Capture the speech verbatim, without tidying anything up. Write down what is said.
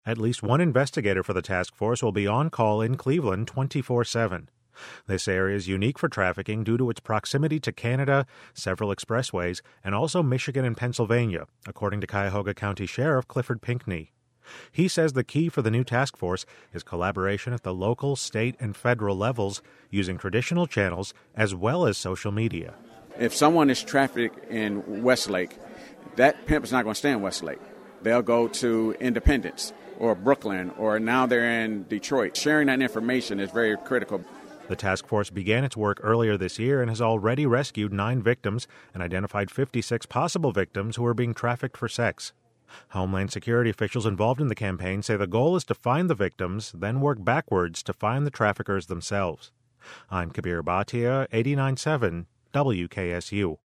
At least one investigator for the task force will be on call in Cleveland twenty-four seven. This area is unique for trafficking due to its proximity to Canada, several expressways, and also Michigan and Pennsylvania, according to Cuyahoga County Sheriff Clifford Pinckney. He says the key for the new task force is collaboration at the local, state, and federal levels using traditional channels as well as social media. If someone is trafficked in Westlake, that pimp is not going to stay in Westlake. They'll go to Independence or Brooklyn, or now they're in Detroit. Sharing that information is very critical. The task force began its work earlier this year and has already rescued nine victims and identified fifty-six possible victims who are being trafficked for sex. Homeland Security officials involved in the campaign say the goal is to find the victims, then work backwards to find the traffickers themselves. I'm Kabir Bhatia, eighty-nine point seven W K S U.